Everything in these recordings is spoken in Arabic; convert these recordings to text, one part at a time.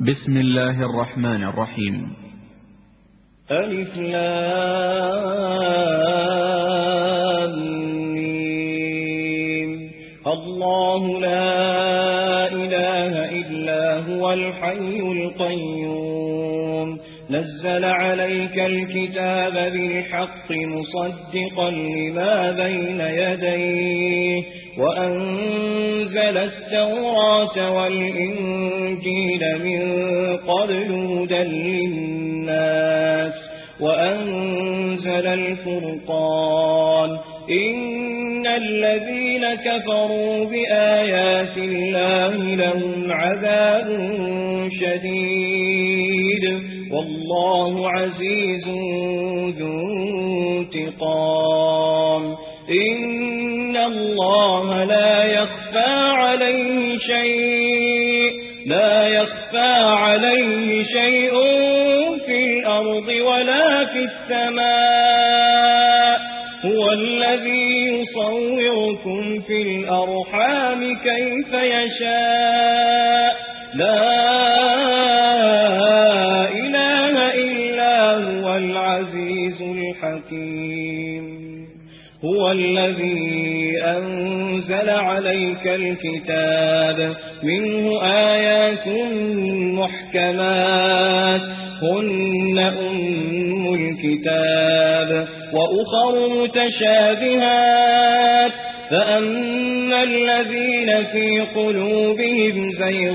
بسم الله الرحمن الرحيم. ألف لام ميم. الله لا إله إلا هو الحي القيوم نزل عليك الكتاب بالحق مصدقا لما بين يديه وأنزل التوراة والإنجيل من قبل هدى للناس وأنزل الفرقان إن الذين كفروا بآيات الله لهم عذاب شديد والله عزيز ذو انتقام إن الله لا يخفى عليه شيء في الأرض ولا في السماء هو الذي يصوركم في الأرحام كيف يشاء لا إله إلا هو العزيز الحكيم هو الذي أنزل عليك الكتاب منه آيات محكمات هن أم الكتاب وأخر متشابهات فأما الذين في قلوبهم زيغ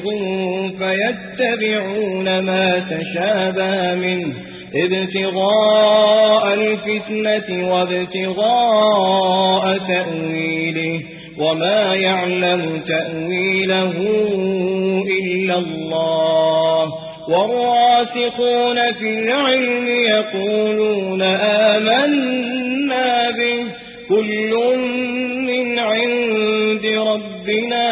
فيتبعون ما تشابه منه ابتغاء الفتنة وابتغاء تأويله وما يعلم تأويله إلا الله والراسخون في العلم يقولون آمنا به كل من عند ربنا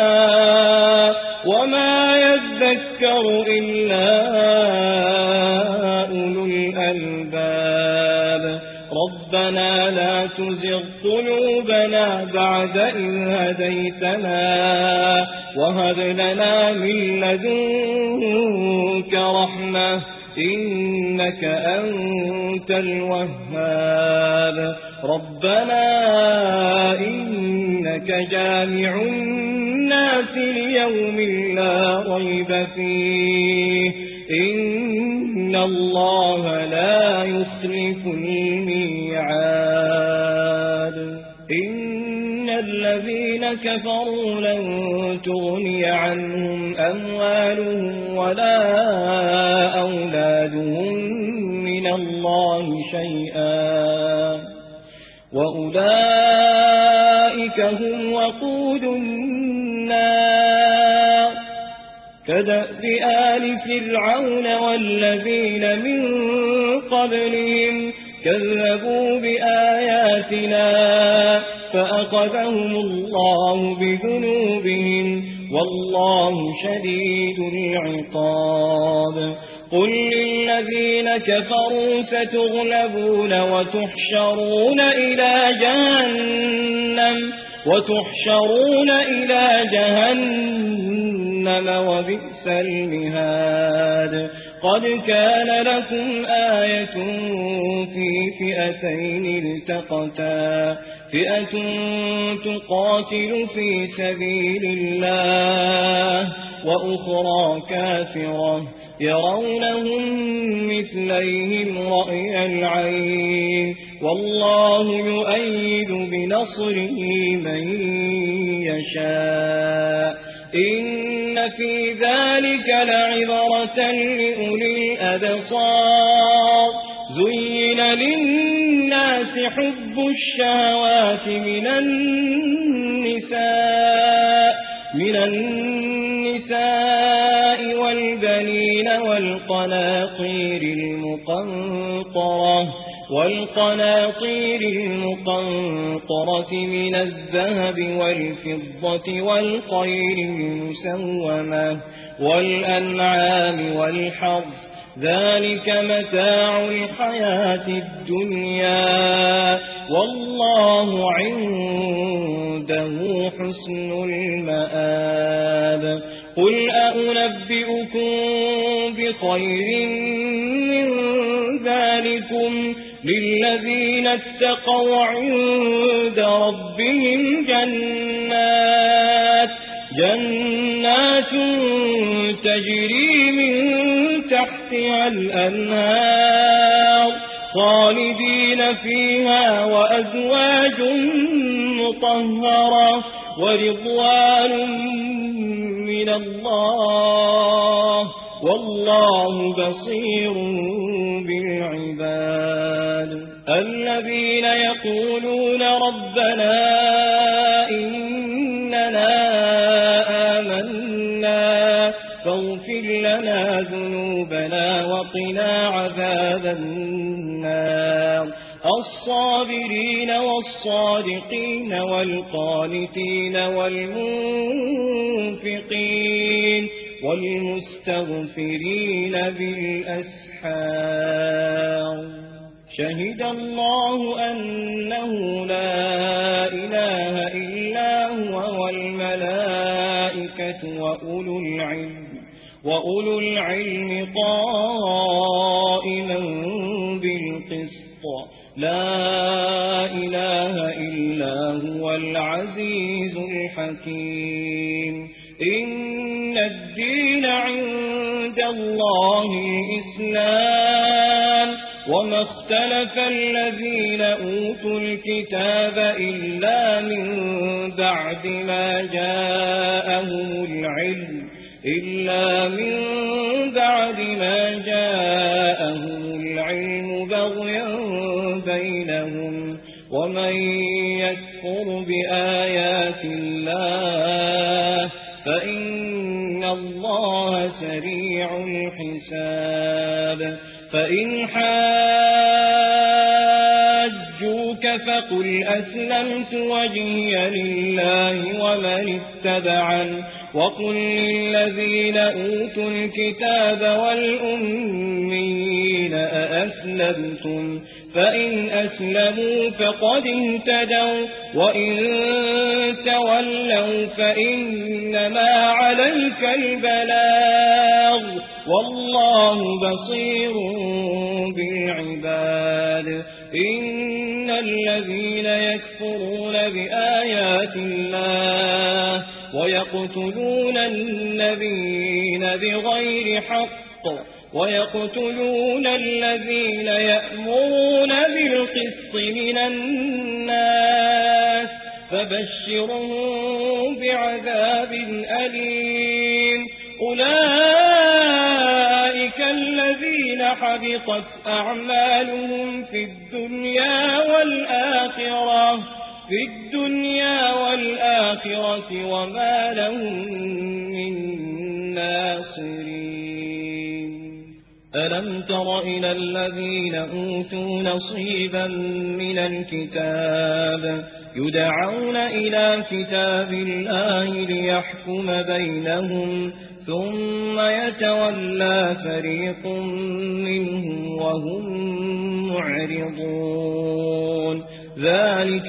وما يذكر إلا أولو الألباب ربنا لا تزغ قلوبنا بعد إذ هديتنا وهب لنا من لدنك رحمة إنك أنت الوهاب ربنا إنك جامع الناس ليوم لا ريب فيه إن الله لا يخلف الميعاد إن الذين كفروا لن تغني عنهم أموالهم ولا أولادهم من الله شيئا وأولئك هم وقود النار كدأب آل فرعون والذين من قبلهم كذبوا بآياتنا فأخذهم الله بذنوبهم والله شديد العقاب قل للذين كفروا ستغلبون وتحشرون إلى جهنم وبئس المهاد قد كان لكم آية في فئتين التقتا فئة تقاتل في سبيل الله وأخرى كافرة يرونهم مثليهم رأي العين والله يؤيد بنصره من يشاء إن في ذلك لعبرة لأولي الأبصار زين للناس حب الشهوات من النساء والبنين والقناطير المقنطرة من الذهب والفضة والخيل المسومة والأنعام والحرث ذلك متاع الحياة الدنيا والله عنده حسن المآب قل أنبئكم بخير من ذلكم للذين اتقوا عند ربهم جنات تجري من تحتها الأنهار خالدين فيها وأزواج مطهرة ورضوان من الله والله بصير بالعباد الذين يقولون ربنا إننا آمنا فاغفر لنا ذنوبنا وقنا عذاب النار الصابرين والصادقين والقانتين والمنفقين والمستغفرين بالأسحار شهد الله أنه لا إله إلا هو والملائكة وأولو العلم قائما بالقسط لا إله إلا هو العزيز الحكيم إن الدين عند الله الإسلام وما اختلف الذين أوتوا الكتاب إلا من بعد ما جاءهم العلم بغيا بينهم ومن يكفر بآيات الله فإن الله سريع الحساب فإن حاجوك فقل أسلمت وجهي لله ومن اتبعن وقل للذين أوتوا الكتاب والأميين أأسلمتم فإن أسلموا فقد اهتدوا وإن تولوا فإنما عليك البلاغ والله بصير بالعباد إن الذين يكفرون بآيات الله ويقتلون النبيين بغير حق ويقتلون الذين يأمرون بالقسط من الناس فبشرهم بعذاب أليم أولئك الذين حبطت أعمالهم في الدنيا والآخرة وما لهم من ناصرين ألم تر إلى الذين أوتوا نصيبا من الكتاب يدعون إلى كتاب الله ليحكم بينهم ثم يتولى فريق منهم وهم معرضون ذلك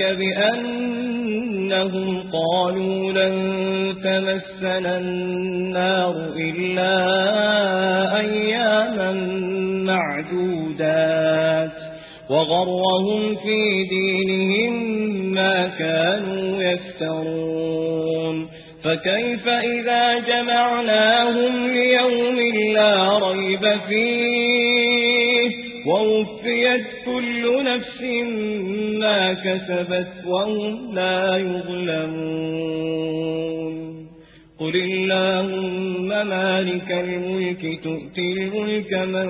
بأنهم قالوا لن تمسنا النار إلا أياما معدودات وغرهم في دينهم ما كانوا يفترون فكيف إذا جمعناهم ليوم لا ريب فيه ووفيت كل نفس ما كسبت وهم لا يظلمون قل اللهم مالك الملك تؤتي الملك من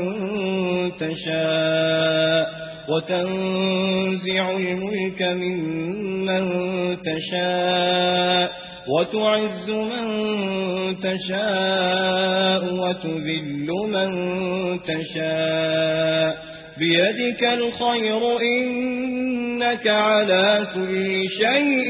تشاء وتنزع الملك ممن تشاء وتعز من تشاء وتذل من تشاء بيدك الخير إنك على كل شيء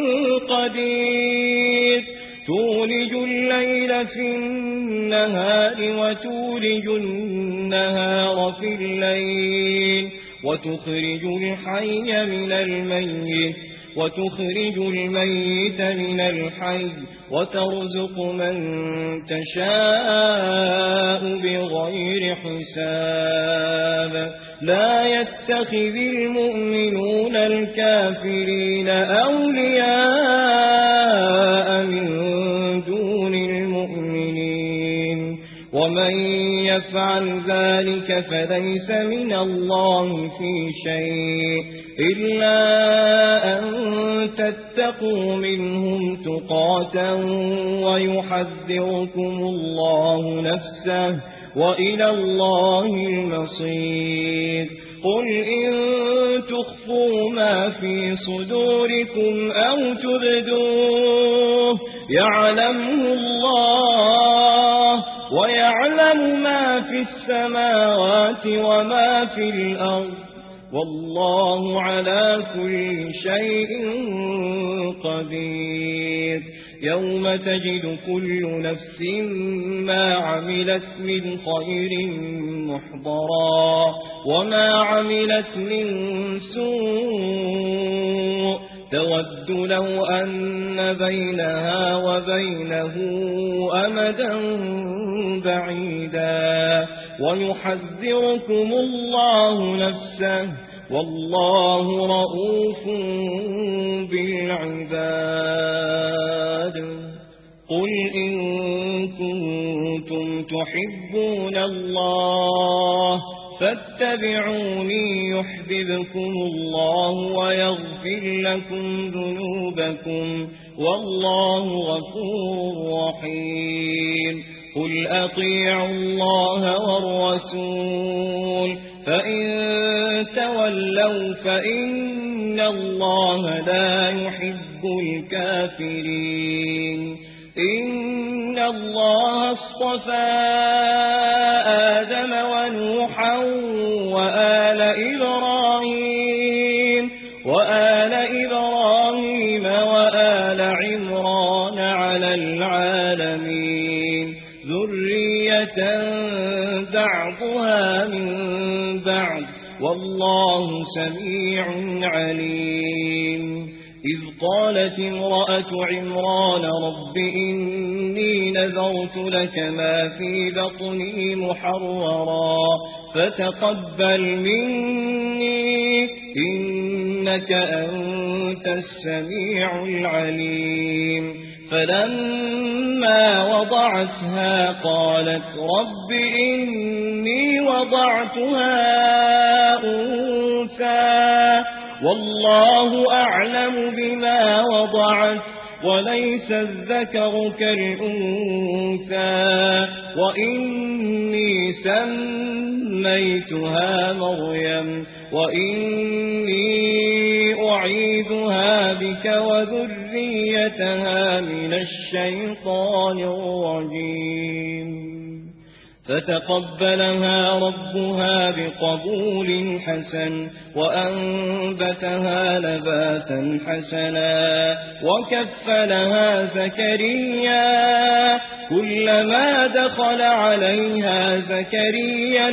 قدير تولج الليل في النهار وتولج النهار في الليل وتخرج الحي من الميت وتخرج الميت من الحي وترزق من تشاء بغير حساب لا يتخذ المؤمنون الكافرين أولياء من دون المؤمنين ومن يفعل ذلك فليس من الله في شيء إلا أن تتقوا منهم تقاة ويحذركم الله نفسه وإلى الله المصير قل إن تخفوا ما في صدوركم أو تبدوه يعلمه الله ويعلم ما في السماوات وما في الأرض والله على كل شيء قدير يوم تجد كل نفس ما عملت من خير محضرا وما عملت من سوء تود لو أن بينها وبينه أمدا بعيدا ويحذركم الله نفسه والله رؤوف بالعباد قل إن كنتم تحبون الله فاتبعوني يحببكم الله ويغفر لكم ذنوبكم والله غفور رحيم قل أطيعوا الله والرسول فإن تولوا فإن الله لا يحب الكافرين إن الله اصطفى آدم ونوحا وآل إبراهيم وآل عمران على العالمين ذرية بعضها من بعض والله سميع عليم إذ قالت امرأة عمران رب إني نذرت لك ما في بطني محررا فتقبل مني إنك أنت السميع العليم فلما وضعتها قالت رب إني وضعتها أنثى والله أعلم بما وضعت وليس الذكر كالأنثى وإني سميتها مريم وإني أعيذها بك وذريتها من الشيطان الرجيم فتقبلها ربها بقبول حسن وأنبتها نباتا حسنا وكفلها زكريا كلما دخل عليها زكريا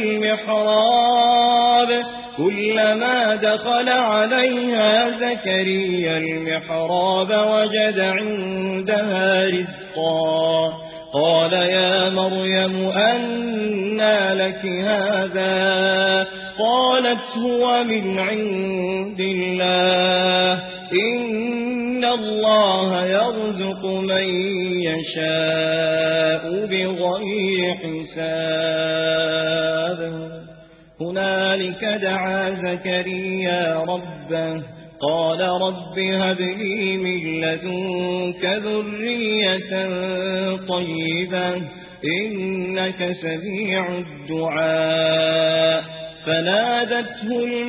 المحراب وجد عندها رزقا قال يا مريم أنى لك هذا قالت هو من عند الله إن الله يرزق من يشاء بغير حساب هنالك دعا زكريا ربه قال رب هب لي من لدنك ذرية طيبة إنك سميع الدعاء فنادته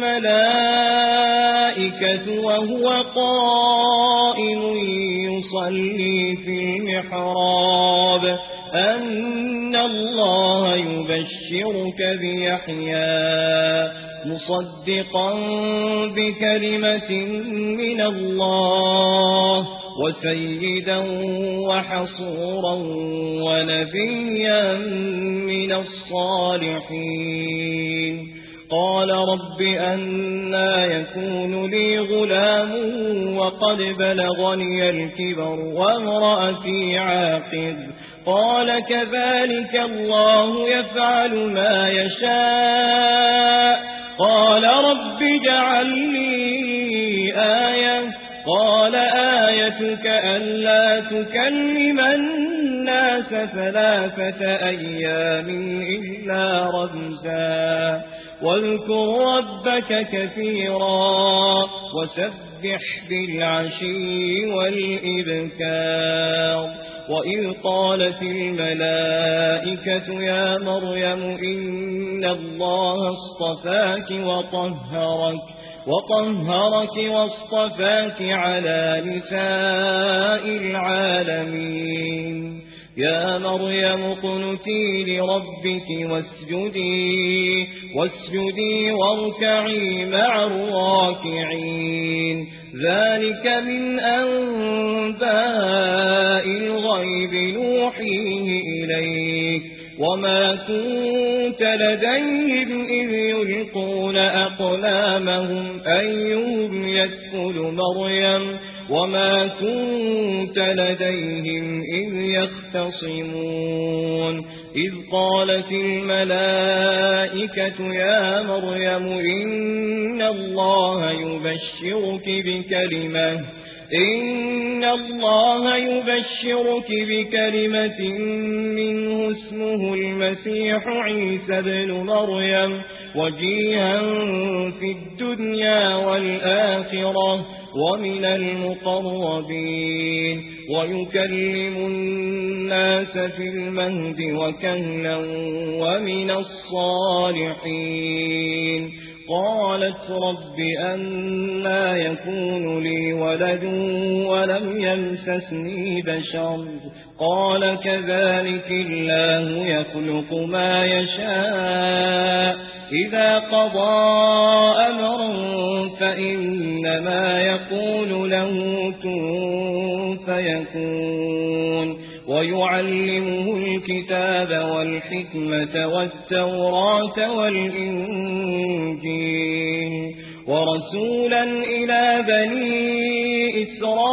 الملائكة وهو قائم يصلي في المحراب أن الله يبشرك بيحيى مصدقا بكلمة من الله وسيدا وحصورا ونبيا من الصالحين قال رب أنى يكون لي غلام وقد بلغني الكبر وامرأتي عاقر قال كذلك الله يفعل ما يشاء قال رب اجعل لي آية قال آيتك ألا تكلم الناس 3 أيام إلا رمزا واذكر ربك كثيرا وسبح بالعشي والإبكار وإذ قالت الملائكة يا مريم إن الله اصطفاك وطهرك واصطفاك على نساء العالمين يا مريم اقنتي لربك واسجدي واركعي مع الراكعين ذلك من أنباء الغيب نوحيه إليك وما كنت لديهم إذ يلقون أقلامهم أيهم يكفل مريم وما كنت لديهم إذ يختصمون إذ قالت الملائكة يا مريم إن الله يبشرك بكلمة منه اسمه المسيح عيسى ابن مريم وجيها في الدنيا والآخرة ومن المقربين ويكلم الناس في المهد وكهلا ومن الصالحين قالت رب أنى يكون لي ولد ولم يمسسني بشر قال كذلك الله يخلق ما يشاء إذا قضى أمرا فإنما يقول له كن فيكون ويعلمه الكتاب والحكمة والتوراة والإنجيل ورسولا إلى بني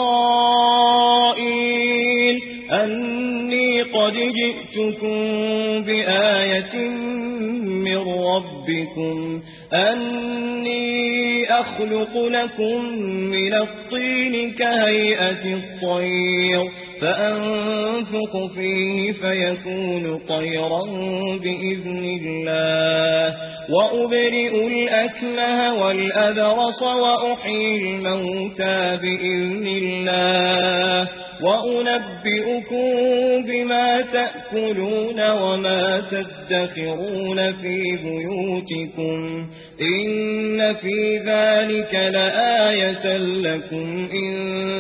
إسرائيل أني قد جئتكم بآية من ربكم أني أخلق لكم من الطين كهيئة الطير فأنفق فيه فيكون طيرا بإذن الله وأبرئ الأكمه والأبرص وأحيي الموتى بإذن الله وأنبئكم بما تأكلون وما تدخرون في بيوتكم إن في ذلك لآية لكم إن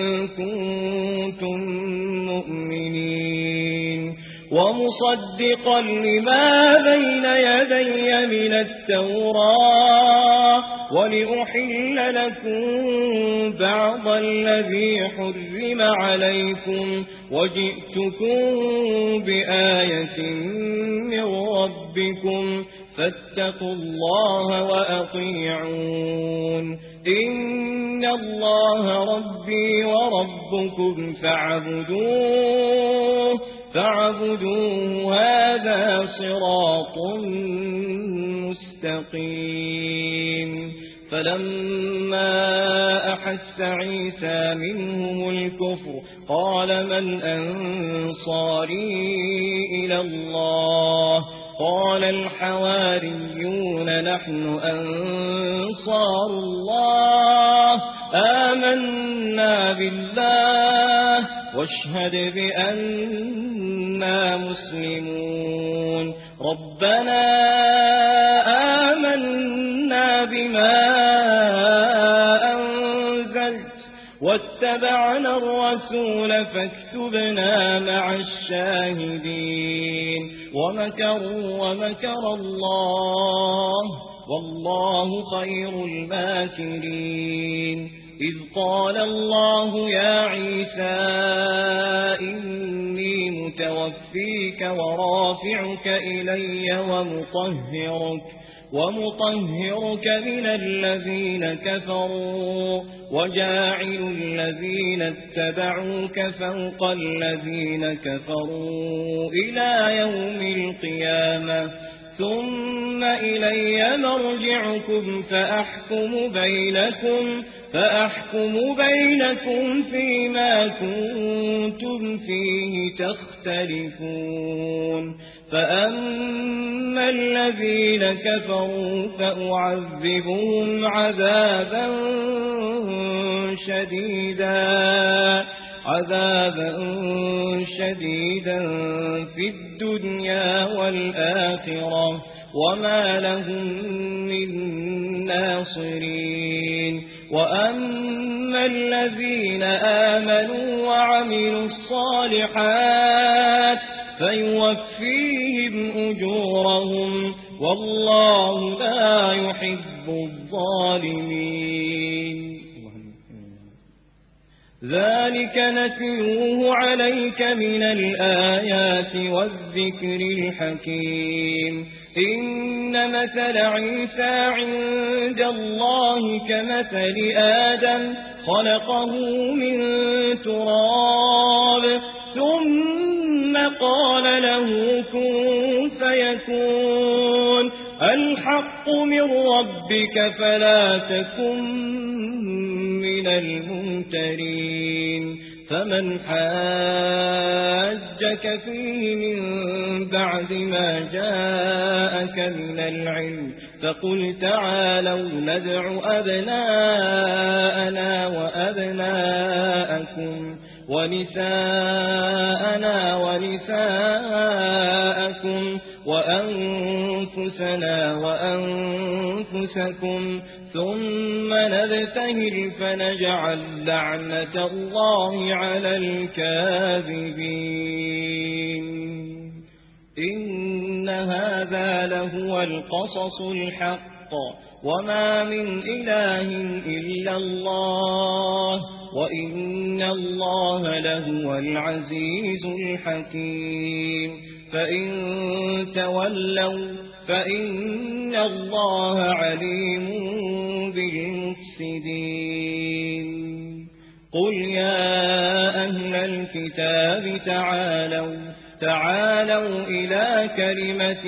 كنتم مؤمنين ومصدقا لما بين يدي من التوراة ولأحل لكم بعض الذي حرم عليكم وجئتكم بآية من ربكم فاتقوا الله وأطيعون إن الله ربي وربكم فاعبدوه هذا صراط مستقيم فلما أحس عيسى منهم الكفر قال من أنصاري إلى الله قال الحواريون نحن أنصار الله آمنا بالله واشهد بأننا مسلمون ربنا آمنا بما أنزلت واتبعنا الرسول فاكتبنا مع الشاهدين ومكر الله والله خير الماكرين إذ قال الله يا عيسى إني متوفيك ورافعك إلي ومطهرك من الذين كفروا وجاعل الذين اتبعوك فوق الذين كفروا إلى يوم القيامة ثم إلي مرجعكم فأحكم بينكم فيما كنتم فيه تختلفون فأما الذين كفروا فأعذبهم عذابا شديدا في الدنيا والآخرة وما لهم من ناصرين وأما الذين آمنوا وعملوا الصالحات فيوفيهم أجورهم والله لا يحب الظالمين ذلك نتلوه عليك من الآيات والذكر الحكيم إن مثل عيسى عند الله كمثل آدم خلقه من تراب ثم قال له كن فيكون الحق من ربك فلا تكن من الممترين فمن حاجك فيه من بعد ما جاءك من العلم فقل تعالوا ندع أبناءنا وأبناءكم ونساءنا ونساءكم وأنفسنا وأنفسكم ثم نبتهل فنجعل لعنة الله على الكاذبين إن هذا لهو القصص الحق وما من إله إلا الله وإن الله لهو العزيز الحكيم فإن تولوا فإن الله عليم بالمفسدين قل يا أهل الكتاب تعالوا إلى كلمة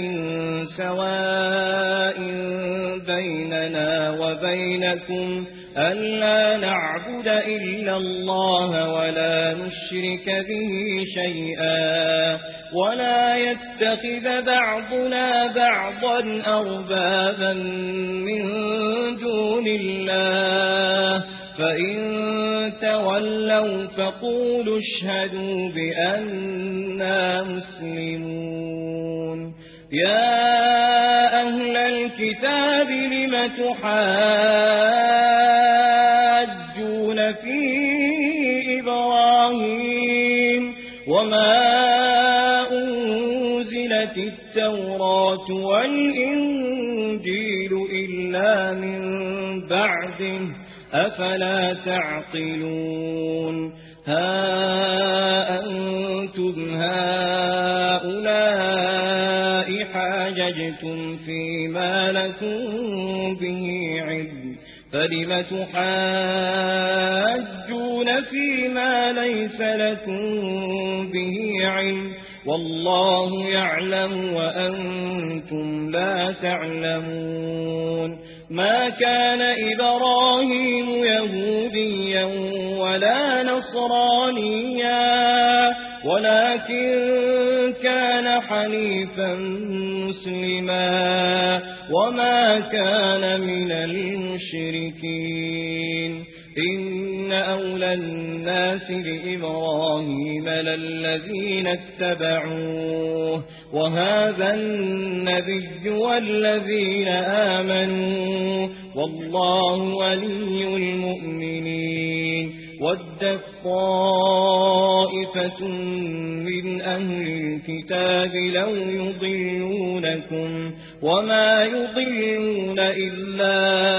سواء بيننا وبينكم ألا نعبد إلا الله ولا نشرك به شيئا ولا يتخذ بعضنا بعضا أربابا من دون الله فإن تولوا فقولوا اشهدوا بأننا مسلمون يا أهل الكتاب لم تحاجون في إبراهيم وما أنزلت التوراة والإنجيل إلا من بعده أفلا تعقلون ها أنتم هؤلاء حاججتم فيما لكم به علم فلم تحاجون فيما ليس لكم به علم والله يعلم وأنتم لا تعلمون ما كان إبراهيم يهوديا ولا نصرانيا ولكن كان حنيفا مسلما وما كان من المشركين إن أولى الناس بإبراهيم للذين اتبعوه وهذا النبي والذين آمنوا والله ولي المؤمنين ودت طائفة من أهل الكتاب لو يضلونكم وما يضلون إلا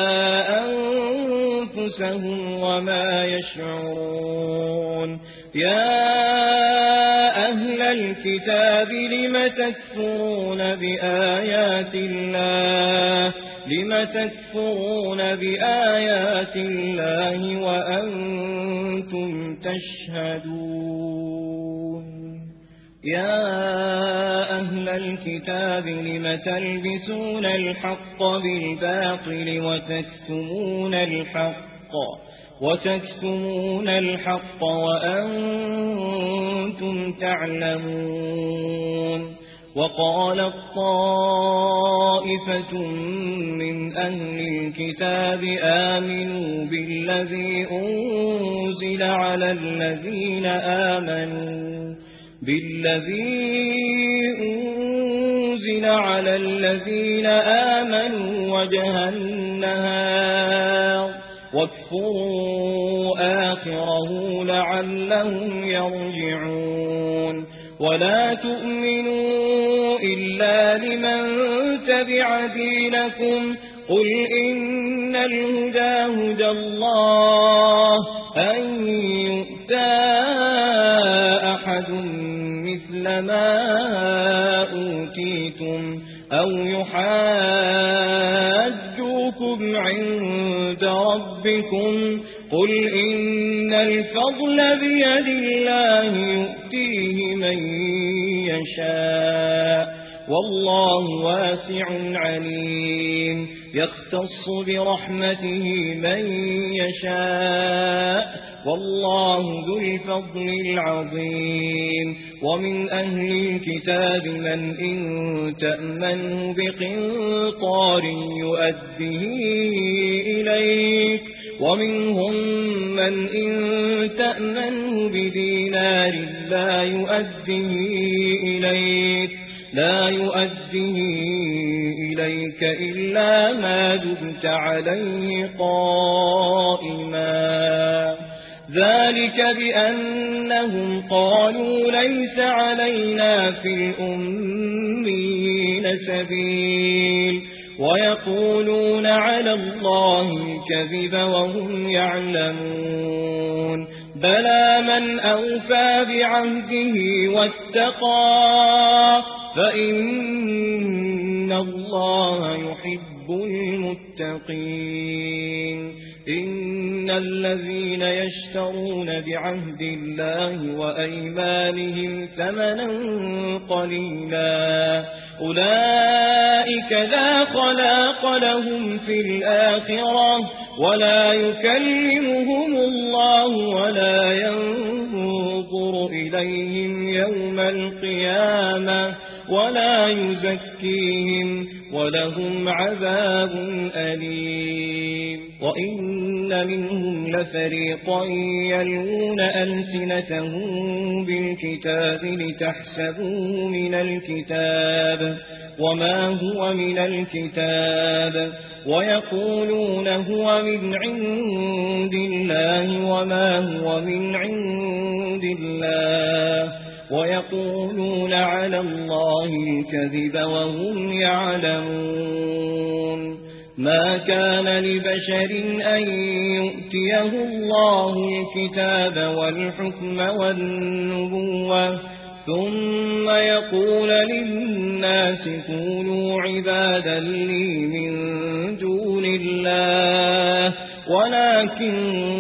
أنفسهم وما يشعرون يا أهل الكتاب لم تكفرون بآيات الله لم تكفرون بآيات الله وأنتم تشهدون يا أهل الكتاب لم تلبسون الحق بالباطل وتكتمون الحق وأنتم تعلمون وقالت طائفة من أهل الكتاب آمنوا بالذي أنزل على الذين آمنوا وجه النهار واكفروا آخره لعلهم يرجعون ولا تؤمنوا إلا لمن تبع دينكم قل إن الهدى هدى الله أن يؤتى أحد مثل ما أوتيتم أو يحاجوكم عند ربكم قل إن الفضل بيد الله يؤتيه من يشاء والله واسع عليم يختص برحمته من يشاء والله ذو الفضل العظيم ومن أهل الكتاب من إن تأمنه بقنطار يؤديه إليك ومنهم من إن تأمنه بدينار لا يؤديه إليك إلا ما دمت عليه قائما ذلك بأنهم قالوا ليس علينا في الأميين سبيل ويقولون على الله الكذب وهم يعلمون بلى من أوفى بعهده واتقى فإن الله يحب المتقين إن الذين يشترون بعهد الله وأيمانهم ثمنا قليلا أولئك لا خلاق لهم في الآخرة ولا يكلمهم الله ولا ينظر إليهم يوم القيامة ولا يزكيهم ولهم عذاب أليم وإن منهم لفريقا يلوون ألسنتهم بالكتاب لتحسبوه من الكتاب وما هو من الكتاب ويقولون هو من عند الله وما هو من عند الله ويقولون على الله الكذب وهم يعلمون ما كان لبشر أن يؤتيه الله الكتاب والحكم والنبوة ثم يقول للناس كونوا عبادا لي من دون الله ولكن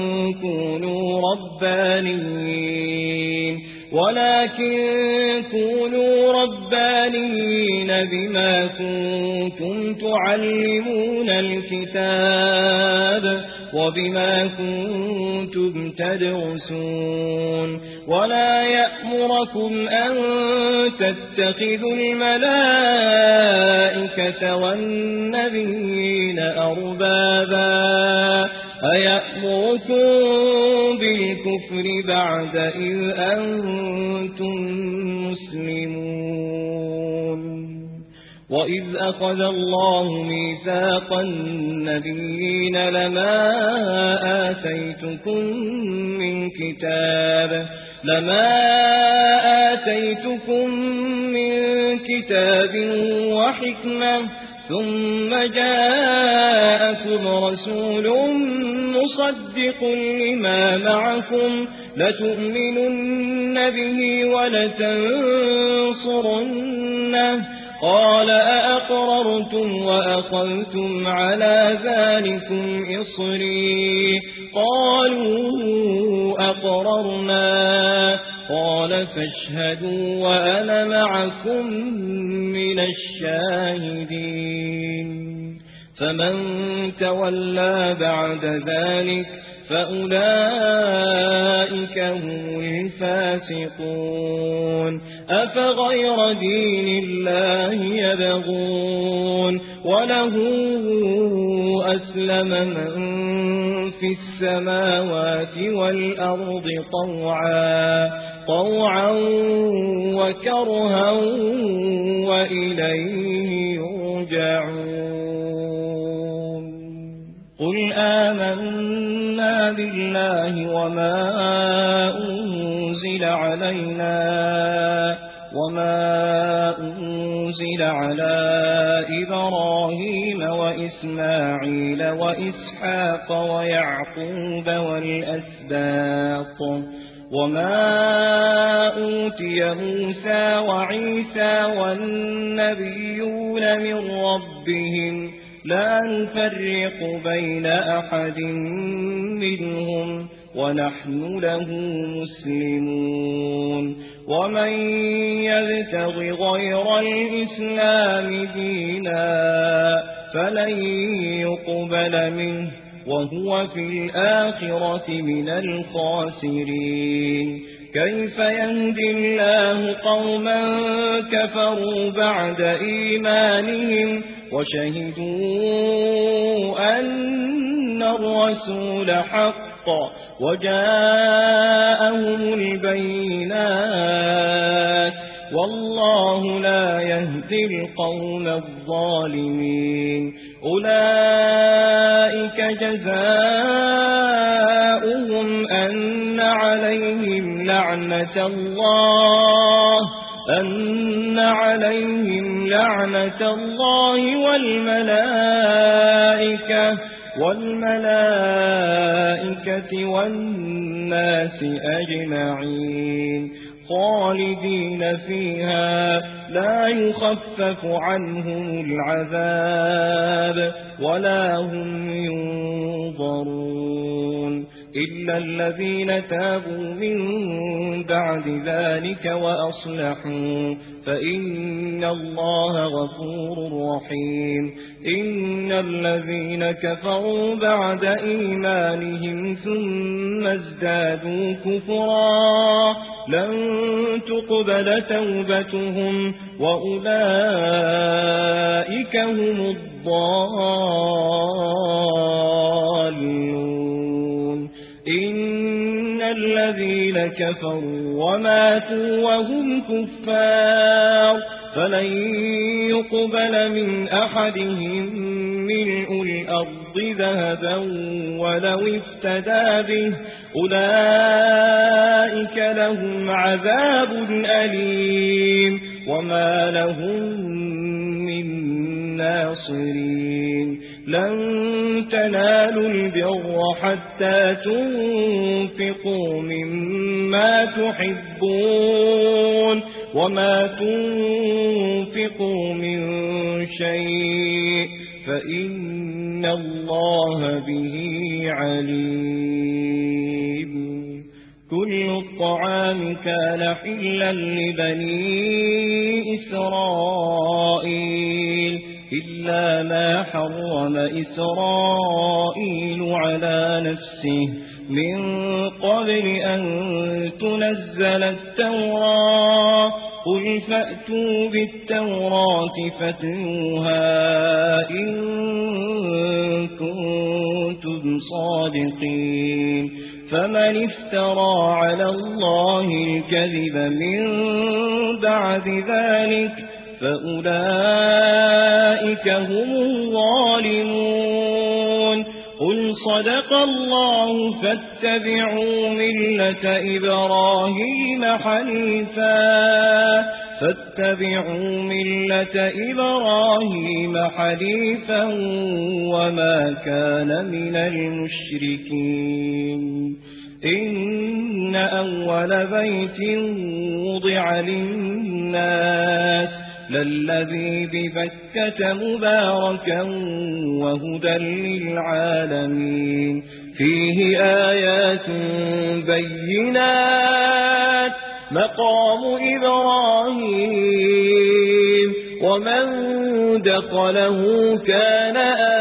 كونوا ربانيين بما كنتم تعلمون الكتاب وبما كنتم تدرسون ولا يأمركم أن تتخذوا الملائكة والنبيين أربابا أيأمركم بالكفر بعد إذ أنتم مسلمون وإذ أخذ الله ميثاق النبيين لما آتيتكم من كتاب وحكمة ثم جاءكم رسول مصدق لما معكم لتؤمنن به ولتنصرنه قال أأقررتم وأخذتم على ذلكم إصري قالوا أقررنا قال فاشهدوا وأنا معكم من الشاهدين فمن تولى بعد ذلك فأولئك هم الفاسقون أفغير دين الله يبغون وله أسلم من في السماوات والأرض طوعا وكرها وإليه يرجعون قل آمنا بالله وما أنزل على إبراهيم وإسماعيل وإسحاق ويعقوب والأسباط وما أوتي موسى وعيسى والنبيون من ربهم لا نفرق بين أحد منهم ونحن له مسلمون ومن يبتغ غير الإسلام دينا فلن يقبل منه وهو في الآخرة من الخاسرين كيف يهدي الله قوما كفروا بعد إيمانهم وشهدوا أن الرسول حق وجاءهم البينات والله لا يهدي القوم الظالمين أولئك جزاؤهم أن عليهم لعنة الله والملائكة والناس أجمعين خالدين فيها لا يخفف عنهم العذاب ولا هم ينظرون إلا الذين تابوا من بعد ذلك وأصلحوا فإن الله غفور رحيم إن الذين كفروا بعد إيمانهم ثم ازدادوا كفرا لن تقبل توبتهم وأولئك هم الضالون إن الذين كفروا وماتوا وهم كفار فلن يقبل من أحدهم ملء الأرض ذهبا ولو افتدى به أولئك لهم عذاب أليم وما لهم من ناصرين لن تنالوا البر حتى تنفقوا مما تحبون وما تنفقوا من شيء فإن الله به عليم كل الطعام كان حلا لبني إسرائيل إلا ما حرم إسرائيل على نفسه من قبل أن تنزل التوراة قل فأتوا بالتوراة فاتلوها إن كنتم صادقين فمن افترى على الله الكذب من بعد ذلك فأولئك هم الظالمون قل صدق الله فاتبعوا ملة إبراهيم حنيفا وما كان من المشركين إن أول بيت وضع للناس للذي ببكة مباركا وهدى للعالمين فيه آيات بينات مقام إبراهيم ومن دخله كان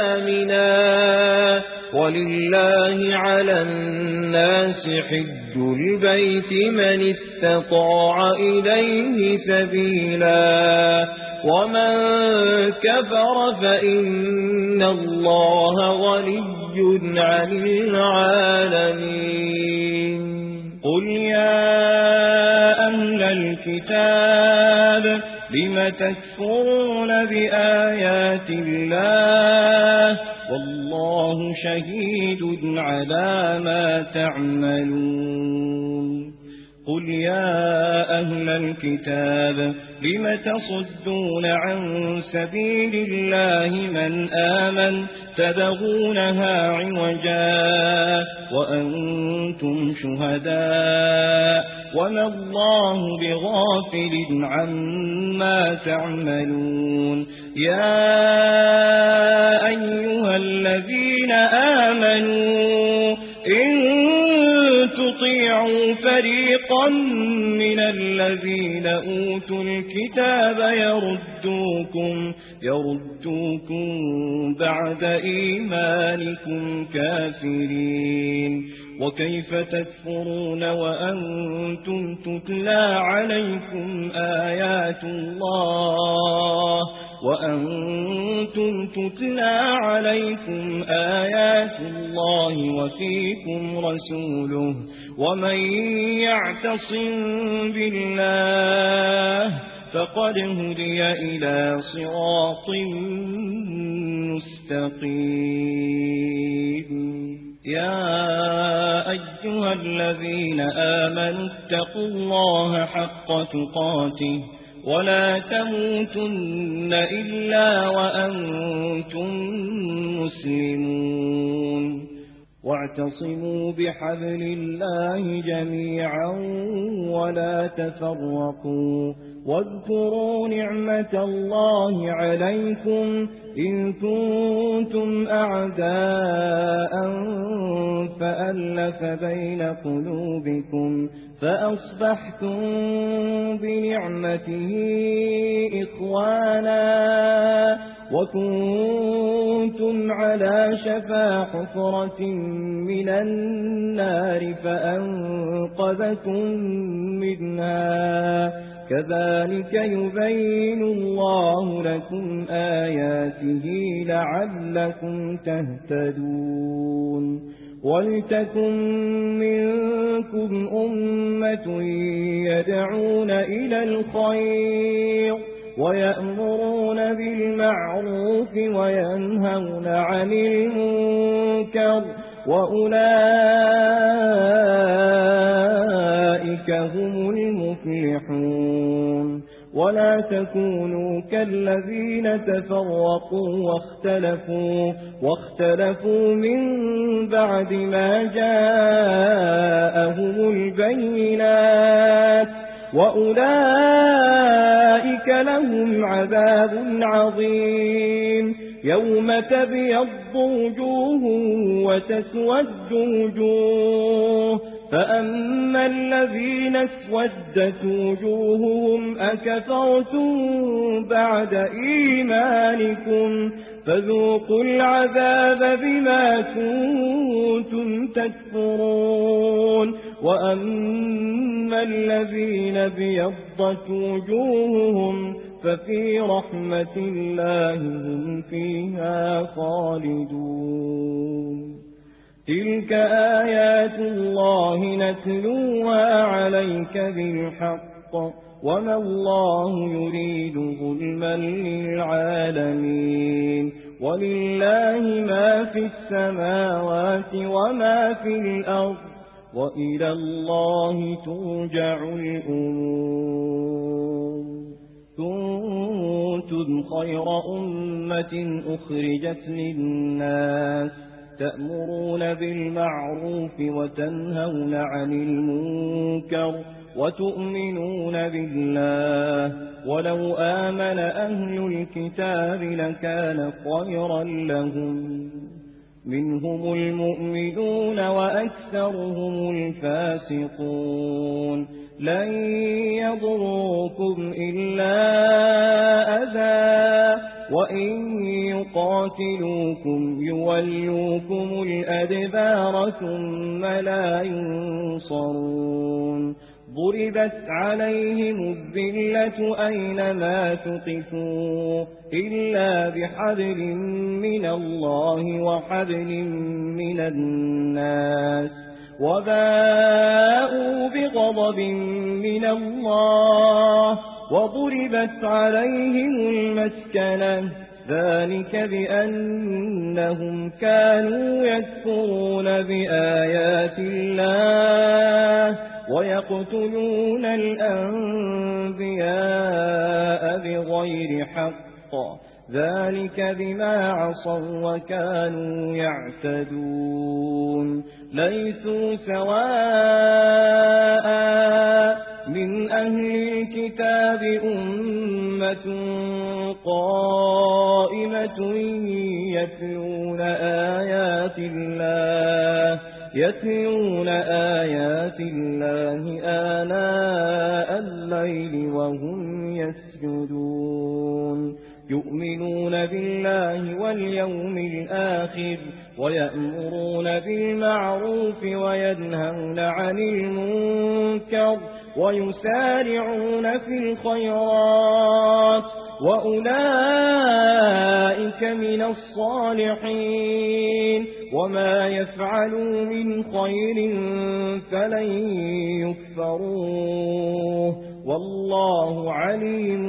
آمنا ولله على الناس حج البيت من استطاع إليه سبيلا ومن كفر فإن الله غني عن العالمين قل يا أهل الكتاب لم تكفرون بآيات الله والله شهيد على ما تعملون قل يا أهل الكتاب لم تصدون عن سبيل الله من آمن تبغونها عوجا وأنتم شهداء وما الله بغافل عما تعملون يا أيها الذين آمنوا إن تطيعوا فريقا من الذين أوتوا الكتاب يردوكم بعد إيمانكم كافرين وكيف تكفرون وأنتم تتلى عليكم آيات الله وفيكم رسوله ومن يعتصم بالله فقد هدي إلى صراط مستقيم يا أيها الذين آمنوا اتقوا الله حق تقاته ولا تموتن إلا وأنتم مسلمون واعتصموا بحبل الله جميعا ولا تفرقوا واذكروا نعمة الله عليكم إن كنتم أعداء فألف بين قلوبكم فأصبحتم بنعمته إخوانا وكنتم على شفا حفرة من النار فأنقذكم منها كذلك يبين الله لكم آياته لعلكم تهتدون ولتكن منكم أمة يدعون إلى الخير ويأمرون بالمعروف وينهون عن المنكر وأولئك هم المفلحون ولا تكونوا كالذين تفرقوا واختلفوا من بعد ما جاءهم البينات وأولئك لهم عذاب عظيم يوم تبيض وجوه وتسود وجوه فأما الذين اسودت وجوههم أكفرتم بعد إيمانكم فذوقوا العذاب بما كنتم تكفرون وأما الذين بيضت وجوههم ففي رحمة الله هم فيها خالدون تلك آيات الله نتلوها عليك بالحق وما الله يريد ظلما للعالمين ولله ما في السماوات وما في الأرض وإلى الله ترجع الأمور كنتم خير أمة أخرجت للناس تأمرون بالمعروف وتنهون عن المنكر وتؤمنون بالله ولو آمن أهل الكتاب لكان خيرا لهم منهم المؤمنون وأكثرهم الفاسقون لن يضروكم إلا أذى وإن يقاتلوكم يولوكم الأدبار ثم لا ينصرون ضربت عليهم الذلة أينما تقفوا إلا بحبل من الله وحبل من الناس وباءوا بغضب من الله وضربت عليهم المسكنة ذلك بأنهم كانوا يكفرون بآيات الله ويقتلون الأنبياء بغير حق ذلك بما عصوا وكانوا يعتدون ليسوا سواء من أهل الكتاب أمة قائمة يتلون آيات الله آناء الليل وهم يسجدون يؤمنون بالله واليوم الآخر ويأمرون بالمعروف وينهون عن المنكر ويسارعون في الخيرات وأولئك من الصالحين وما يفعلوا من خير فلن يكفروه والله عليم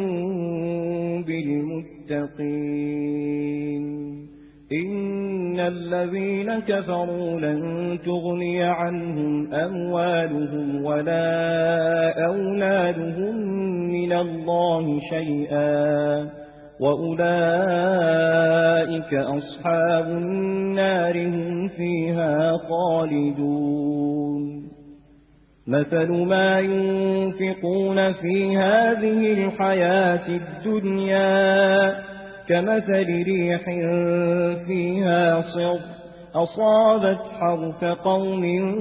بالمتقين إن الذين كفروا لن تغني عنهم أموالهم ولا أولادهم من الله شيئا وأولئك أصحاب النار هم فيها خالدون مثل ما ينفقون في هذه الحياة الدنيا كمثل ريح فيها صر أصابت حرث قوم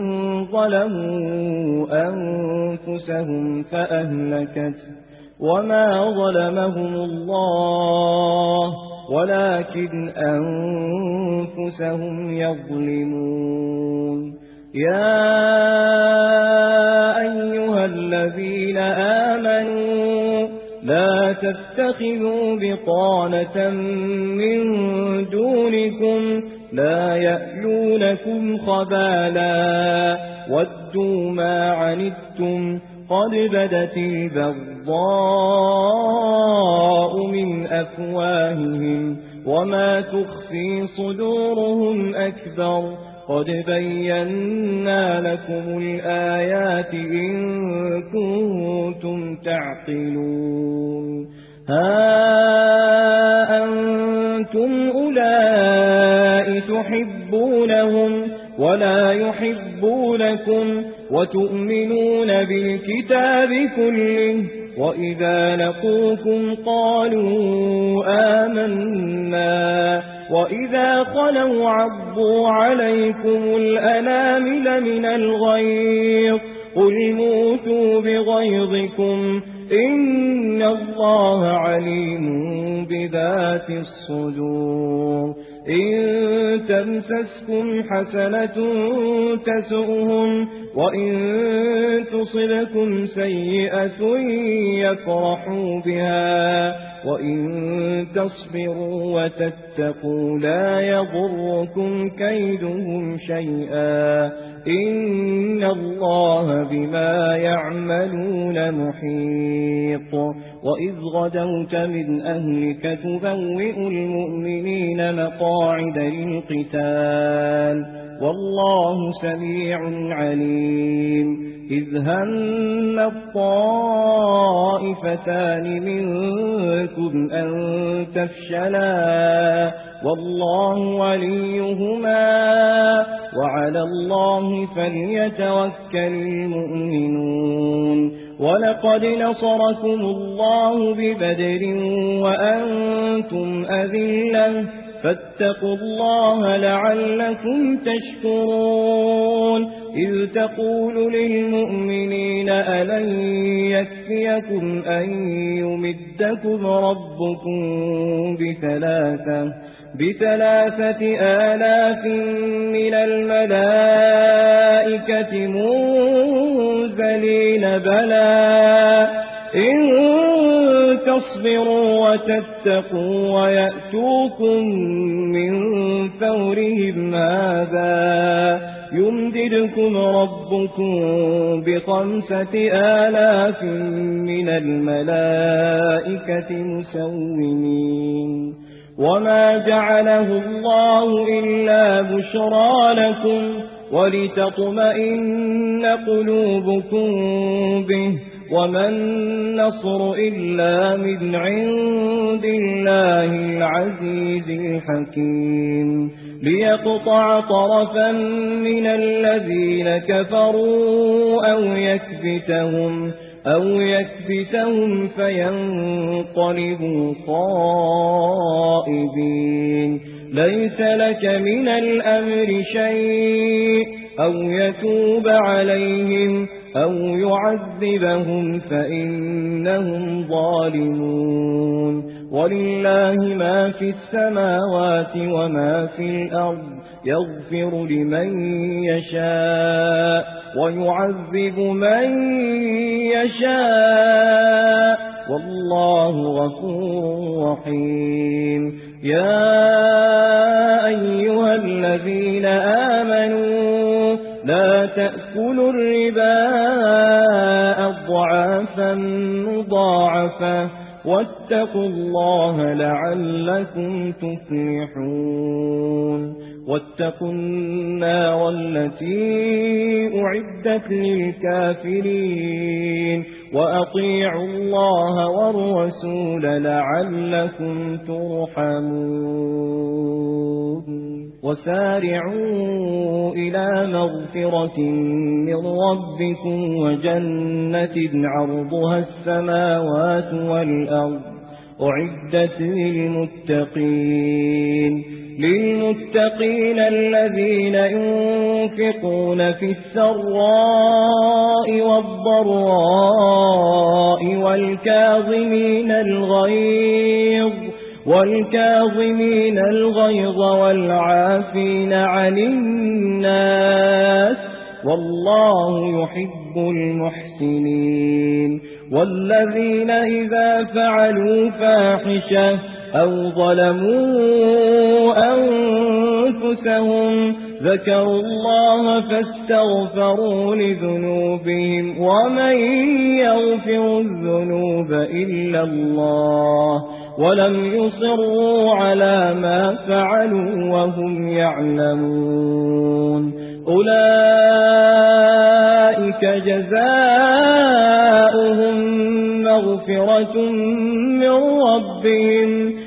ظلموا أنفسهم فأهلكت وما ظلمهم الله ولكن أنفسهم يظلمون يا أيها الذين آمنوا لا تتخذوا بطانة من دونكم لا يألونكم خبالا ودوا ما عنتم قد بدت البغضاء من أفواههم وما تخفي صدورهم أكبر قد بينا لكم الآيات إن كنتم تعقلون ها أنتم أولئك تحبونهم ولا يحبونكم وتؤمنون بالكتاب كله وإذا لقوكم قالوا آمنا وإذا خلوا عضوا عليكم الأنامل من الغيظ قل موتوا بغيظكم إن الله عليم بذات الصدور إن تمسسكم حسنة تسؤهم وإن تصبكم سيئة يفرحوا بها وإن تصبروا وتتقوا لا يضركم كيدهم شيئا إن الله بما يعملون محيط وإذ غدوت من أهلك تبوئ المؤمنين مقاعد للقتال والله سميع عليم إذ هم الطائفتان منكم أن تفشلا والله وليهما وعلى الله فليتوكل المؤمنون ولقد نصركم الله ببدر وأنتم أذلة فاتقوا الله لعلكم تشكرون إذ تقول للمؤمنين ألن يكفيكم أن يمدكم ربكم بثلاثة آلاف من الملائكة منزلين بلى إن تصبروا وتتقوا ويأتوكم من فورهم هذا يمددكم ربكم ب5,000 من الملائكة مسومين وما جعله الله إلا بشرى لكم ولتطمئن قلوبكم به وما النصر إلا من عند الله العزيز الحكيم ليقطع طرفا من الذين كفروا أو يكبتهم فينقلبوا خائبين ليس لك من الأمر شيء أو يتوب عليهم أو يعذبهم فإنهم ظالمون ولله ما في السماوات وما في الأرض يغفر لمن يشاء ويعذب من يشاء والله غفور رحيم يا أيها الذين آمنوا لا تأكلوا الربا أضعافا مضاعفة واتقوا الله لعلكم تفلحون واتقوا النار التي أعدت للكافرين وأطيعوا الله والرسول لعلكم ترحمون وسارعوا إلى مغفرة من ربكم وجنة عرضها السماوات والأرض أعدت للمتقين الذين ينفقون في السراء والضراء والكاظمين الغيظ والعافين عن الناس والله يحب المحسنين والذين إذا فعلوا فاحشة أو ظلموا أنفسهم ذكروا الله فاستغفروا لذنوبهم ومن يغفر الذنوب إلا الله ولم يصروا على ما فعلوا وهم يعلمون أولئك جزاؤهم مغفرة من ربهم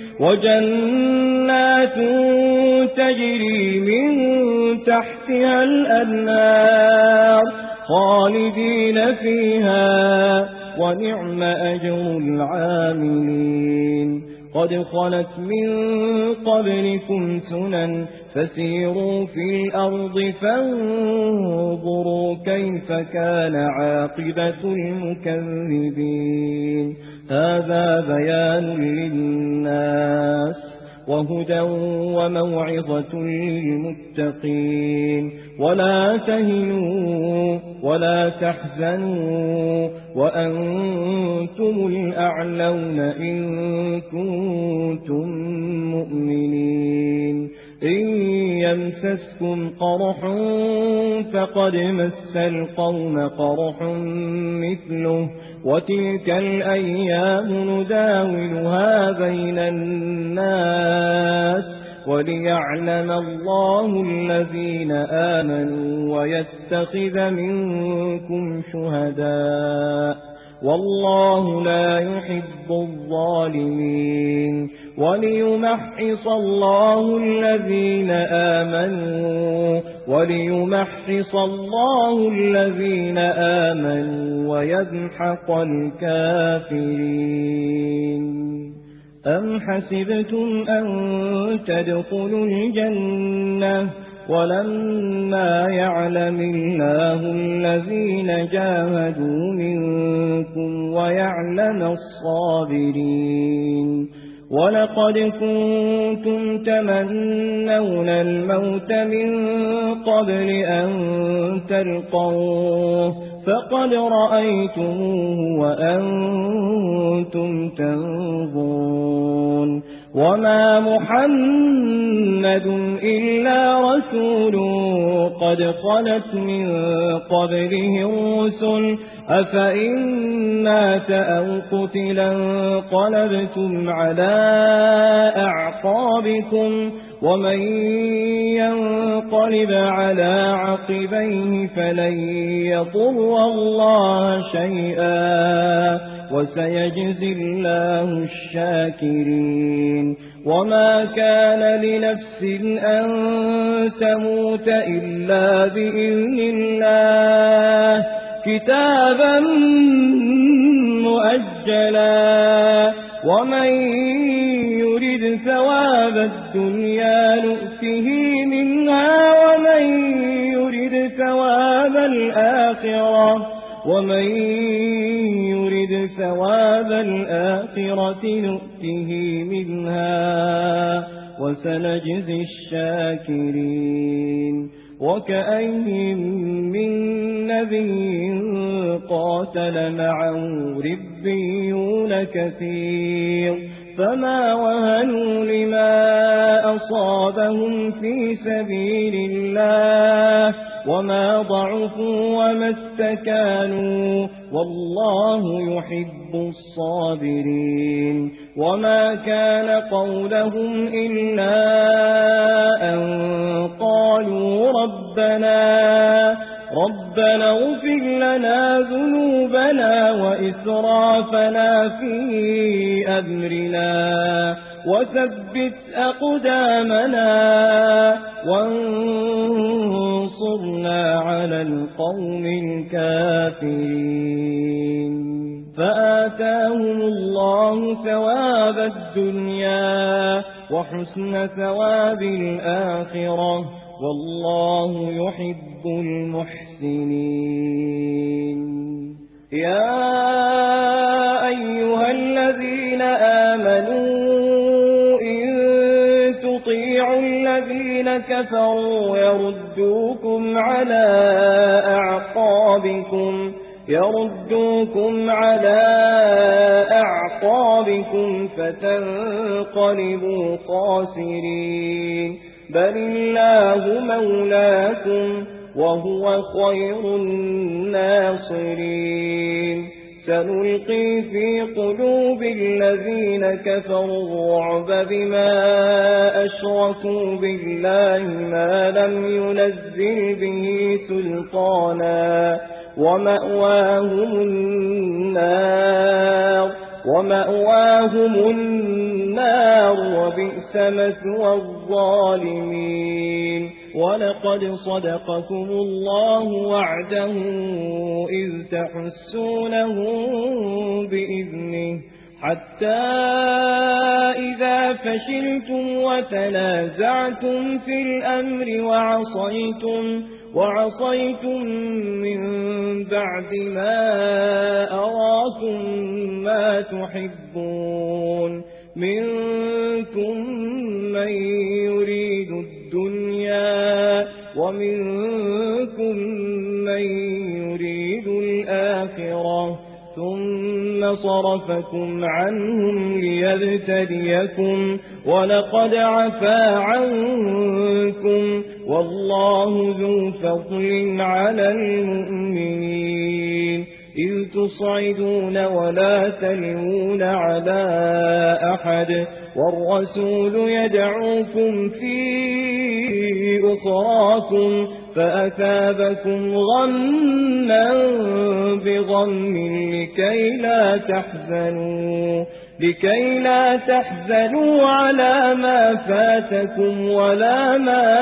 وجنات تجري من تحتها الأنهار خالدين فيها ونعم أجر العاملين قد خلت من قبلكم سنن فسيروا في الأرض فانظروا كيف كان عاقبة المكذبين هذا بيان للناس وهدى وموعظة للمتقين ولا تهنوا ولا تحزنوا وأنتم الأعلون إن كنتم مؤمنين إن يمسسكم قرح فقد مس القوم قرح مثله وتلك الأيام نداولها بين الناس وليعلم الله الذين آمنوا ويتخذ منكم شهداء والله لا يحب الظالمين وليمحص الله الذين آمنوا ويمحق الكافرين. أم حسبتم أن تدخلوا الجنة ولما يعلم الله الذين جاهدوا منكم ويعلم الصابرين. ولقد كنتم تمنون الموت من قبل أن تلقوه فقد رأيتموه وأنتم تنظرون. وما محمد إلا رسول قد خلت من قبله الرسل أفإن مات أو قتلا انقلبتم على أعقابكم ومن ينقلب على عقبيه فلن يضر الله شيئا وسيجزي الله الشاكرين. وما كان لنفس أن تموت إلا بإذن الله كتابا مؤجلا ومن يرد ثواب الدنيا نؤته منها ومن يرد ثواب الآخرة نؤته منها وسنجزي الشاكرين. وكأين من نبي قاتل معه ربيون كثير فما وهنوا لما أصابهم في سبيل الله وما ضعفوا وما استكانوا والله يحب الصابرين. وما كان قولهم إلا أن قالوا ربنا اغفر لنا ذنوبنا وإسرافنا في أمرنا وثبت أقدامنا وانصرنا على القوم الكافرين. فآتاهم الله ثواب الدنيا وحسن ثواب الآخرة والله يحب المحسنين. يا أيها الذين آمنوا إن تطيعوا الذين كفروا يردوكم على أعقابكم فتنقلبوا خاسرين. بل الله مولاكم وهو خير الناصرين. سنلقي في قلوب الذين كفروا الرعب بما أشركوا بالله ما لم ينزل به سلطانا ومأواهم النار وبئس مثوى الظالمين. ولقد صدقكم الله وعده إذ تحسونهم بإذنه حتى إذا فشلتم وتنازعتم في الأمر وعصيتم من بعد ما أراكم ما تحبون منكم من يريد الدنيا ومنكم من يريد الآخرة ثم صرفكم عنهم ليبتليكم ولقد عفا عنكم والله ذو فضل على المؤمنين. إذ تصعدون ولا تلوون على أحد والرسول يدعوكم في أخراكم فأثابكم غما بغم لكي لا تحزنوا لكي لا تحزنوا على ما فاتكم ولا ما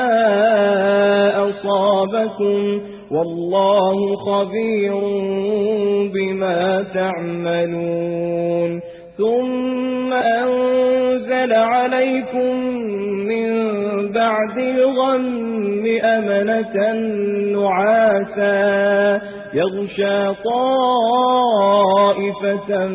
أصابكم والله خبير بما تعملون ثم أنزل عليكم من بعد الغم أمنة نعاسا يغشى طائفة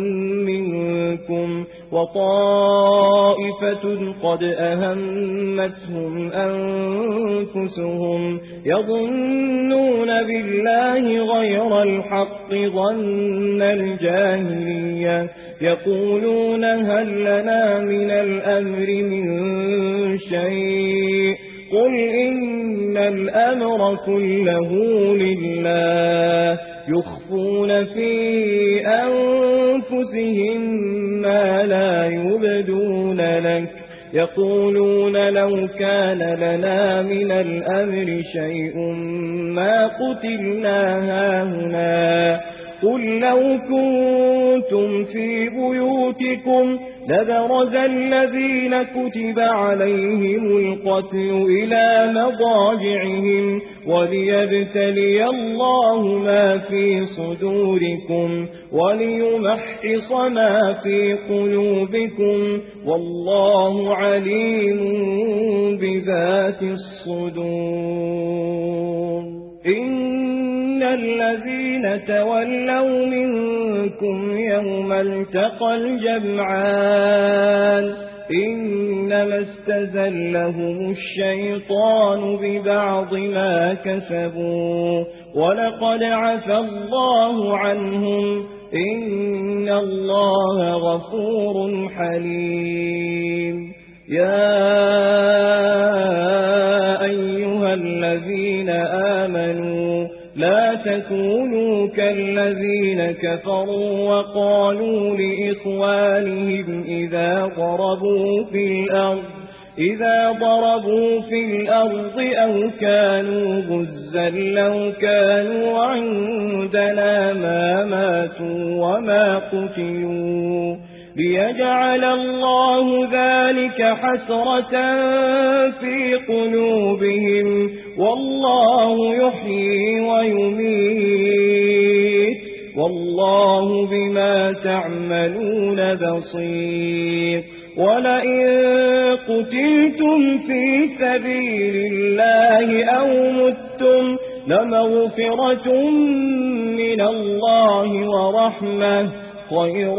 منكم وطائفة قد أهمتهم أنفسهم يظنون بالله غير الحق ظن الجاهلية يقولون هل لنا من الأمر من شيء قل إن الأمر كله لله يخفون في أنفسهم ما لا يبدون لك يقولون لو كان لنا من الأمر شيء ما قتلنا هاهنا قل لو كنتم في بيوتكم لبرز الذين كتب عليهم القتل إلى مضاجعهم وليبتلي الله ما في صدوركم وليمحص ما في قلوبكم والله عليم بذات الصدور إن الذين تولوا منكم يوم التقى الجمعان إنما استزلهم الشيطان ببعض ما كسبوا ولقد عفى الله عنهم إن الله غفور حليم يا أيها الذين آمنوا لا تكونوا كالذين كفروا وقالوا لإخوانهم إذا ضربوا في الأرض أو كانوا غزا لو كانوا عندنا ما ماتوا وما قتلوا ليجعل الله ذلك حسرة في قلوبهم والله يحيي ويميت والله بما تعملون بصير ولئن قتلتم في سبيل الله أو متم لمغفرة من الله ورحمة خير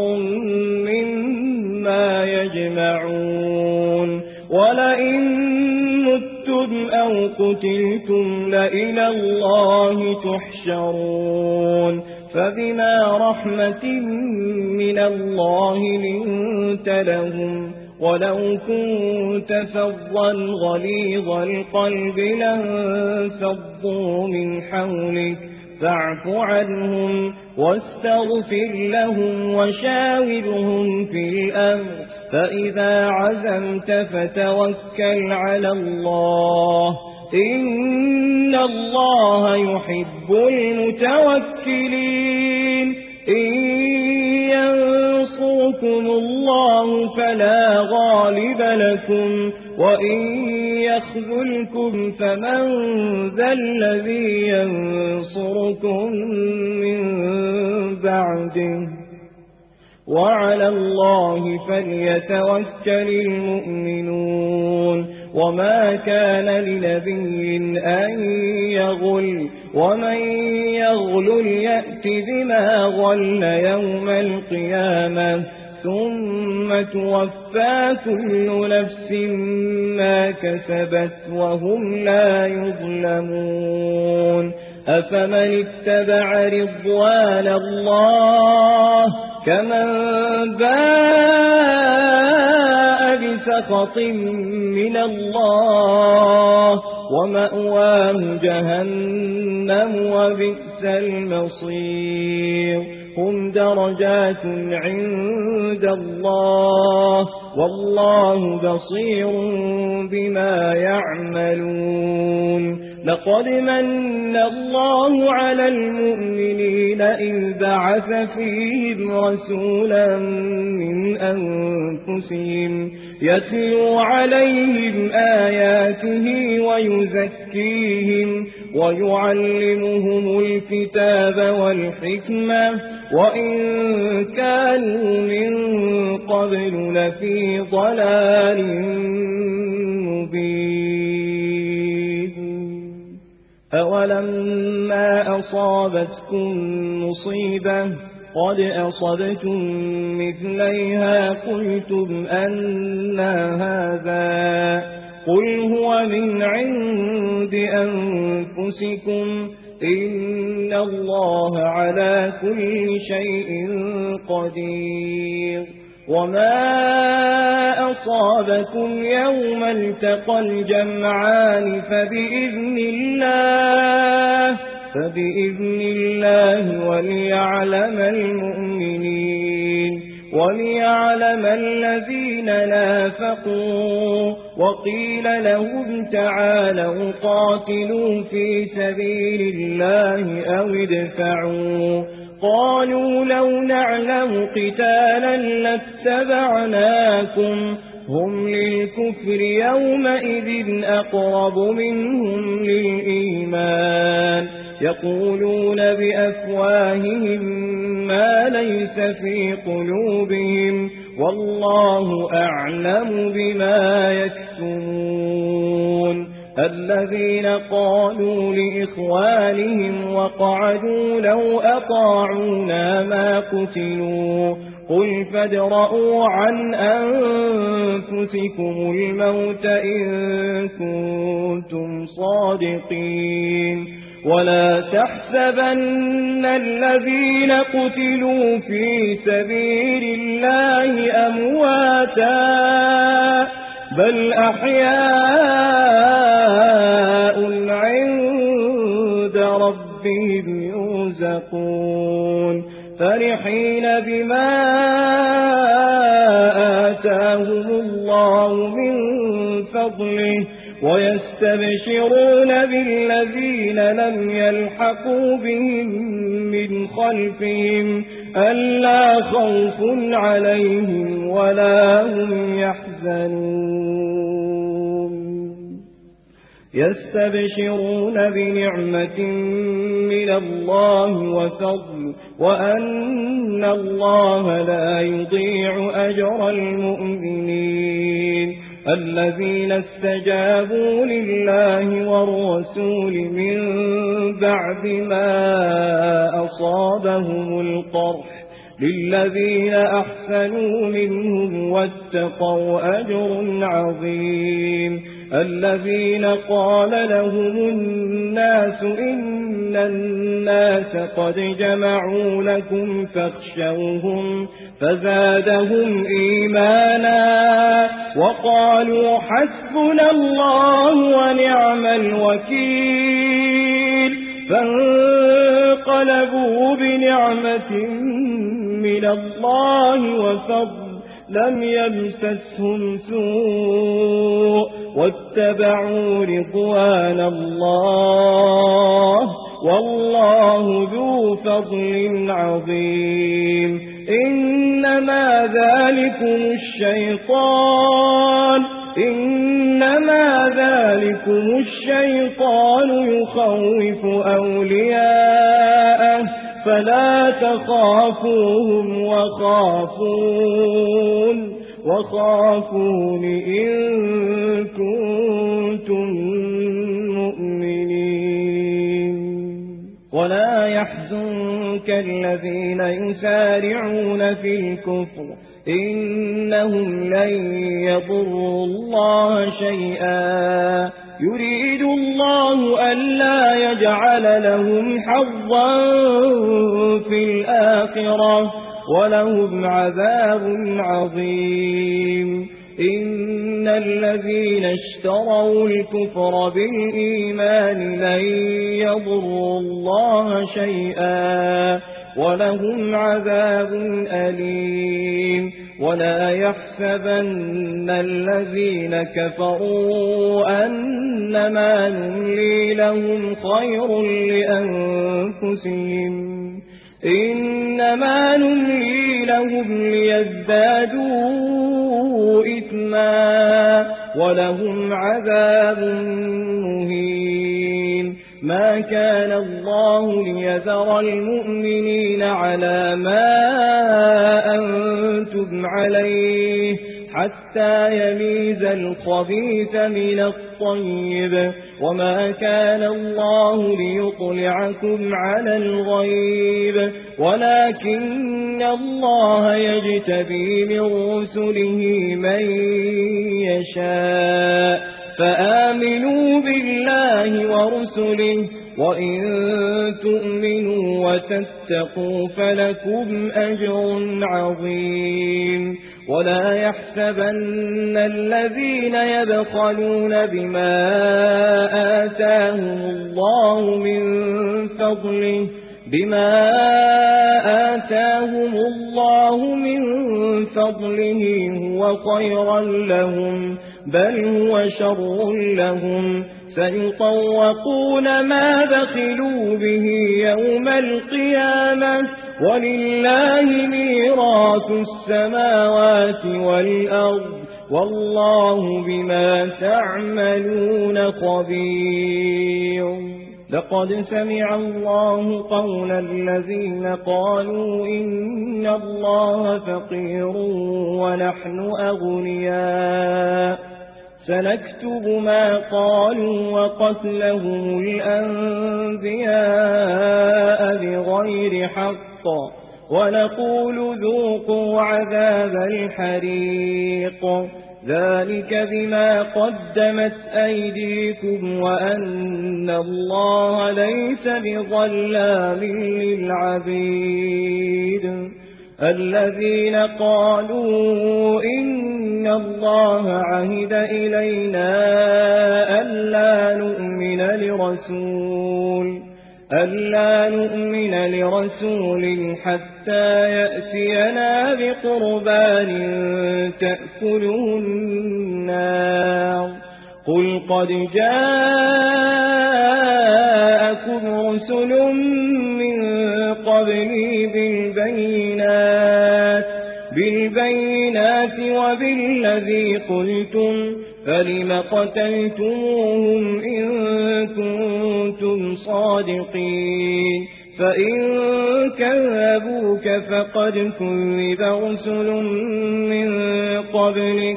مما يجمعون ولئن متم أو قتلتم لإلى الله تحشرون فبما رحمة من الله لنت لهم ولو كنت فظا غليظ القلب لانفضوا من حولك فاعف عنهم واستغفر لهم وشاورهم في الأمر فإذا عزمت فتوكل على الله إن الله يحب المتوكلين إن ينصركم الله فلا غالب لكم وإن يخذلكم فمن ذا الذي ينصركم من بعده وعلى الله فليتوكل المؤمنون وما كان لنبي أن يغل ومن يغل يأت بما غل يوم القيامة ثم توفى كل نفس ما كسبت وهم لا يظلمون أفمن اتبع رضوان الله كمن باء بسخط من الله ومأواه جهنم وبئس المصير هم درجات عند الله والله بصير بما يعملون لقد من الله على المؤمنين إذ بعث فيهم رسولا من أنفسهم يتلو عليهم آياته ويزكيهم ويعلمهم الكتاب والحكمة وإن كانوا من قبل لفي ضلال مبين. أولما أصابتكم مصيبة قد أصبتم مثليها قلتم أنى هذا قل هو من عند أنفسكم إن الله على كل شيء قدير. وما أصابكم يوم التقى الجمعان فبإذن الله وليعلم المؤمنين وليعلم الذين نافقوا. وقيل لهم تعالوا قاتلوا في سبيل الله أو ادفعوا قالوا لو نعلم قتالا لاتبعناكم هم للكفر يومئذ أقرب منهم للإيمان يقولون بأفواههم ما ليس في قلوبهم والله أعلم بما يكتمون. الذين قالوا لإخوانهم وقعدوا لو أطاعونا ما قتلوا قل فادرءوا عن أنفسكم الموت إن كنتم صادقين. ولا تحسبن الذين قتلوا في سبيل الله أمواتا بل أحياء عند ربهم يرزقون فرحين بما آتاهم الله من فضله ويستبشرون بالذين لم يلحقوا بهم من خلفهم ألا خوف عليهم ولا هم يحزنون. يستبشرون بنعمة من الله وفضل وأن الله لا يضيع أجر المؤمنين. الذين استجابوا لله والرسول من بعد ما أصابهم القرح للذين أحسنوا منهم واتقوا أجر عظيم. الذين قال لهم الناس إن الناس قد جمعوا لكم فاخشوهم فزادهم إيمانا وقالوا حسبنا الله ونعم الوكيل. فانقلبوا بنعمة من الله وفضل لم يمسسهم سوء واتبعوا رضوان الله والله ذو فضل عظيم. إنما ذلكم الشيطان يخوف أولياءه فلا تخافوهم وخافون إن كنتم مؤمنين. ولا يحزنك الذين يسارعون في الكفر إنهم لن يضروا الله شيئا يريد الله ألا يجعل لهم حظا في الآخرة ولهم عذاب عظيم. إن الذين اشتروا الكفر بالإيمان لن يضروا الله شيئا ولهم عذاب أليم. ولا يحسبن الذين كفروا أنما نملي لهم خير لأنفسهم إنما نملي لهم ليزدادوا إثما ولهم عذاب مهين ما كان الله ليذر المؤمنين على ما أنتم عليه حتى يميز الخبيث من الطيب وما كان الله ليطلعكم على الغيب ولكن الله يجتبي من رسله من يشاء فآمنوا بالله ورسله وإن تؤمنوا وتتقوا فلكم أجر عظيم ولا يحسبن الذين يبخلون بما آتاهم الله من فضله هو خيرا لهم بل هو شر لهم سيطوقون ما بخلوا به يوم القيامة ولله ميراث السماوات والأرض والله بما تعملون خبير لقد سمع الله قول الذين قالوا إن الله فقير ونحن أغنياء سنكتب ما قالوا وقتلهم الأنبياء بغير حق ونقول ذوقوا عذاب الحريق ذلك بما قدمت أيديكم وأن الله ليس بظلام للعبيد الذين قالوا إن الله عهد إلينا ألا نؤمن لرسول حتى يأتينا بقربان تأكله النار قل قد جاءكم رسل من قبلي بالبينات وبالذي قلتم فلم قتلتموهم إن كنتم صادقين فإن كذبوك فقد كذب رسل من قبلك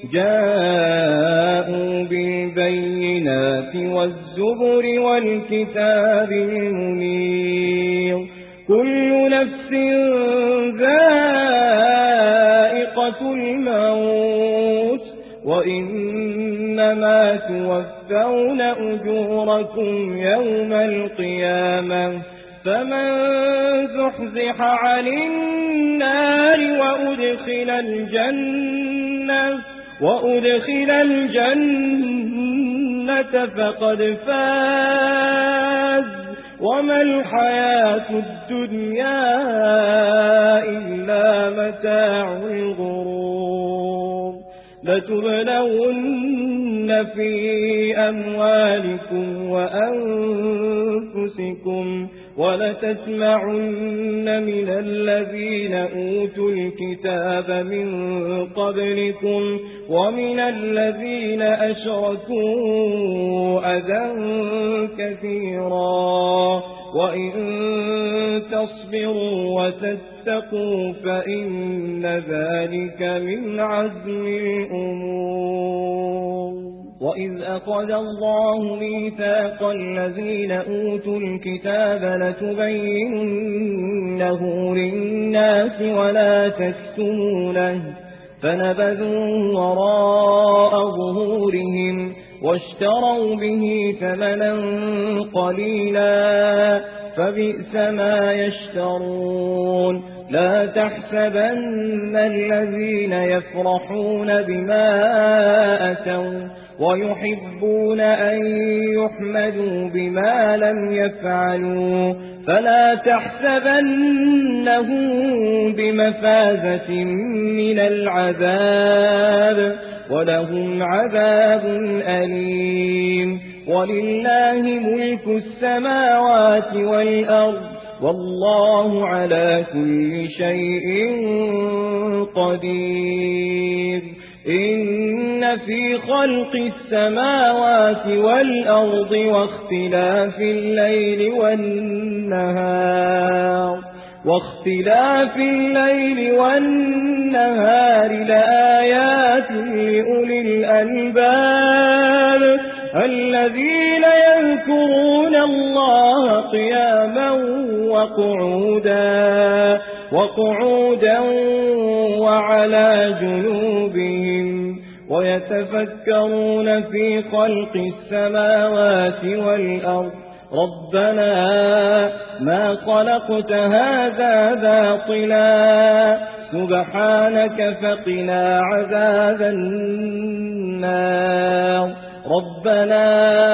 جاءوا بالبينات والزبر والكتاب المنير كل نفس ذائقة الموت وإنما توفون أجوركم يوم القيامة فمن زحزح عن النار وأدخل الجنة فقد فاز وما الحياة الدنيا إلا متاع الغرور لتبلغن في أموالكم وأنفسكم ولتسمعن من الذين أوتوا الكتاب من قبلكم ومن الذين أشركوا أذى كثيرا وإن تصبروا وتتقوا فإن ذلك من عزم الأمور وإذ أخذ الله ميثاق الذين أوتوا الكتاب لتبيننه للناس ولا تكتمونه فنبذوه وراء ظهورهم واشتروا به ثمنا قليلا فبئس ما يشترون لا تحسبن الذين يفرحون بما أتوا ويحبون أن يحمدوا بما لم يفعلوا فلا تحسبنهم بمفازة من العذاب ولهم عذاب أليم ولله ملك السماوات والأرض والله على كل شيء قدير إن في خلق السماوات والأرض واختلاف الليل والنهار لآيات لأولي الألباب الذين يذكرون الله قياما وقعودا وعلى جنوبهم ويتفكرون في خلق السماوات والأرض ربنا ما خلقت هذا باطلا سبحانك فقنا عذاب النار ربنا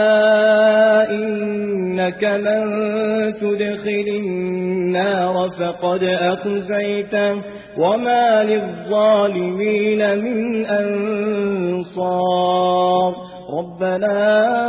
إنك من تدخل النار فقد أخزيته وما للظالمين من أنصار ربنا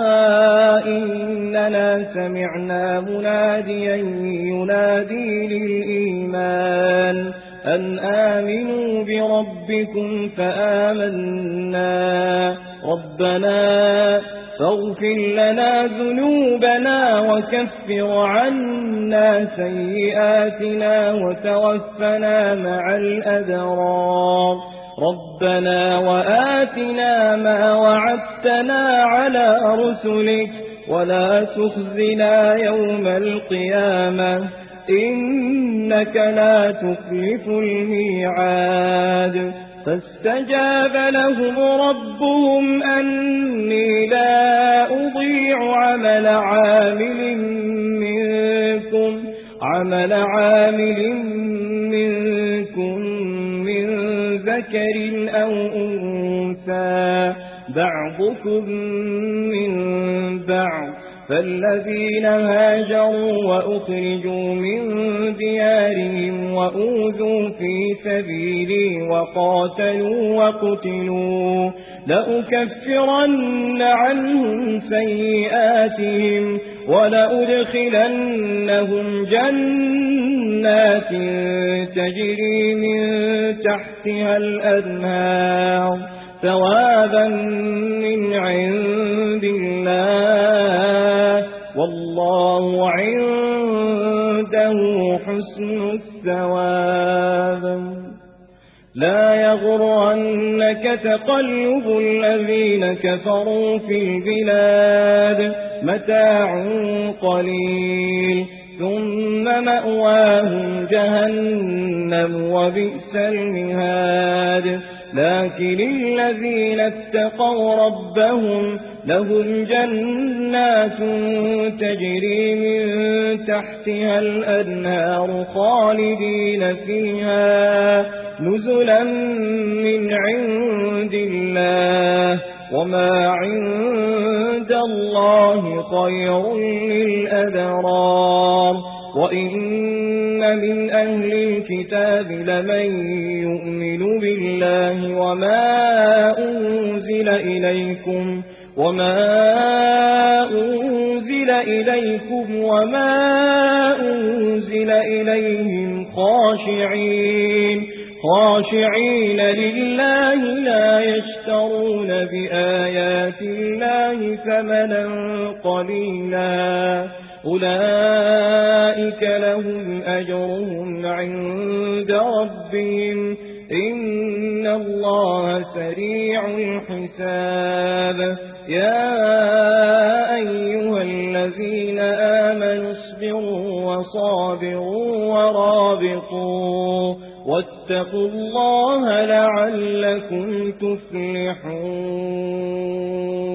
إننا سمعنا مناديا ينادي للإيمان أن آمنوا بربكم فآمنا ربنا فاغفر لنا ذنوبنا وكفر عنا سيئاتنا وتوفنا مع الأبرار ربنا وآتنا ما وعدتنا على رسلك ولا تخزنا يوم القيامة إنك لا تخلف الميعاد فاستجاب لهم ربهم أني لا أضيع عمل عامل منكم من ذكر أو أنثى بعضكم من بعض فالذين هاجروا وأخرجوا من ديارهم وأوذوا في سبيلي وقاتلوا وقتلوا لأكفرن عنهم سيئاتهم ولأدخلنهم جنات تجري من تحتها الأنهار ثوابا من عند الله والله عنده حسن الثواب لا يغرنك تقلب الذين كفروا في البلاد متاع قليل ثم مأواهم جهنم وبئس المهاد لكن الذين اتقوا ربهم لهم جنات تجري من تحتها الأنهار خالدين فيها نزلا من عند الله وما عند الله خير للأبرار وإن من أهل الكتاب لمن يؤمن بالله وما أنزل إليكم وما أنزل إليهم خاشعين لله لا يشترون بآيات الله ثمنا قليلا أولئك لهم أجرهم عند ربهم إن الله سريع الحساب يا أيها الذين آمنوا اصبروا وصابروا ورابطوا واتقوا الله لعلكم تفلحون